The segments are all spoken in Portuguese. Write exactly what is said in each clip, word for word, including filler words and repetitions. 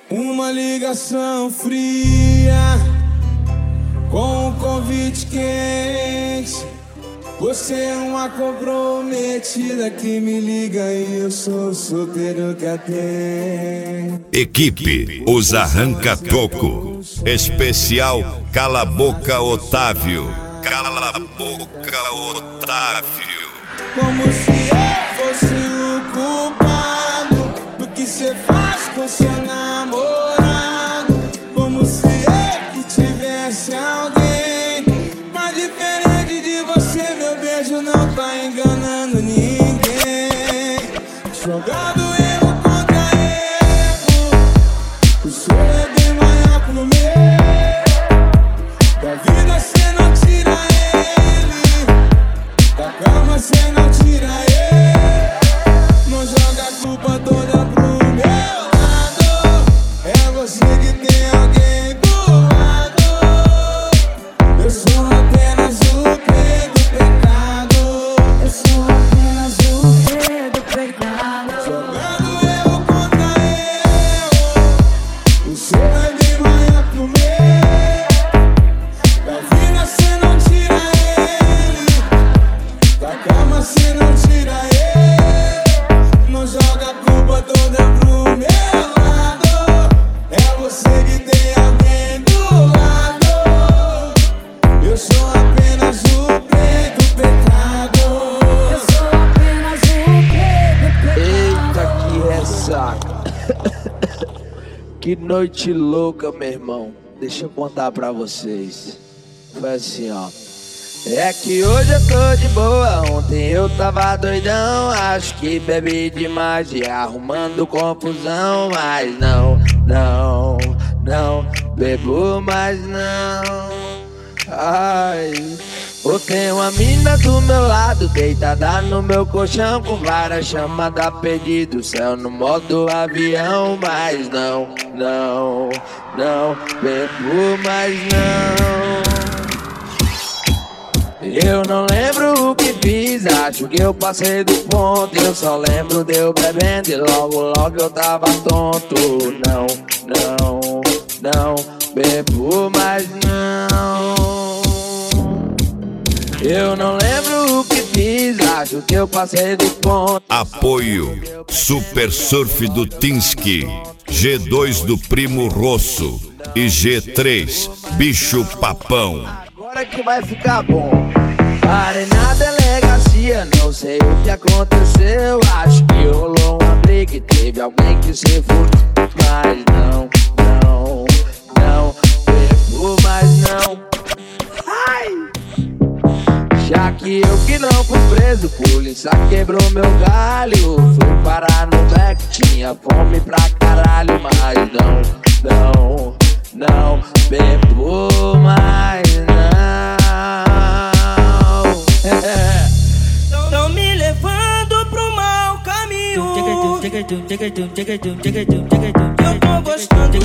Uma ligação fria com um convite quente. Você é uma comprometida que me liga e eu sou solteiro que atende. Equipe Os Arranca-Toco. Especial Cala a Boca Otávio. Cala a Boca Otávio. Como se eu fosse o culpado do que cê faz com seu namorado. Como se eu que tivesse alguém. Mas diferente de você, meu beijo não tá enganando ninguém. Jogado erro contra erro, o seu é bem maior que o meu. Da vida cê não tira ele, da cama cê não tira ele. Não joga a culpa toda pro meu lado. É você que tem alguém do lado. Eu sou apenas o rei do pecado. Eu sou apenas o rei do pecado. Jogando erro contra erro, o seu é bem maior que o meu. Da vida cê não tira ele, da cama cê não tira ele. Não joga a culpa toda pro meu lado. É você que tem alguém do lado. Eu sou apenas o rei do pecado. Eu sou apenas o rei do pecado. Eita, que ressaca. Que noite louca, meu irmão. Deixa eu contar pra vocês. Foi assim, ó. É que hoje eu tô de boa, ontem eu tava doidão. Acho que bebi demais e arrumando confusão. Mas não, não, não bebo mais não. Ai, eu tenho uma mina do meu lado, deitada no meu colchão, com várias chamadas perdido, céu no modo avião. Mas não, não, não bebo mais não. Eu não lembro o que fiz, acho que eu passei do ponto. Eu só lembro de eu bebendo e logo, logo eu tava tonto. Não, não, não bebo mais não. Eu não lembro o que fiz, acho que eu passei do ponto. Apoio Super Surf do Tinski, G dois do Primo Rosso e G três Bicho Papão. Agora que vai ficar bom. Parei na delegacia, não sei o que aconteceu. Acho que rolou uma briga e teve alguém que se fudeu. Mas não, não, não bebo mais não. Ai! Já que eu que não fui preso, polícia quebrou meu galho. Fui parar no back, tinha fome pra caralho. Mas não, não, não bebo mais não. Tão me levando pro mau caminho. Eu tô gostando.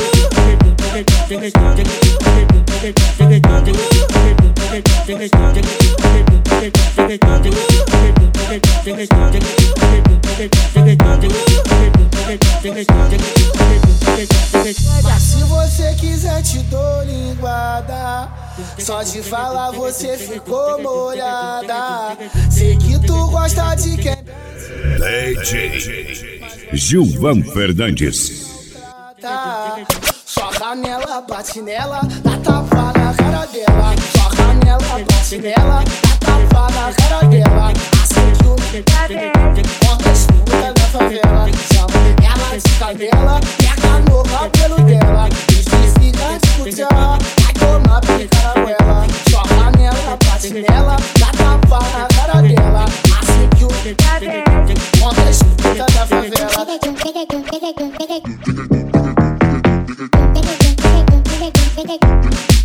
Mas se você quiser te dou linguada. Só de falar você ficou molhada. Sei que tu gosta de quem D J Gilvan Fernandes. só canela, bate nela, dá tapa na cara dela. Só canela, bate nela, dá tapa na cara dela. Assim que o conta a escuta da favela. Chama ela de cadela, pega no cabelo dela. Desliga de escutar, vai tomar pica na goela. Só canela, bate nela, dá tapa na cara dela. Assim que o conta a escuta da favela.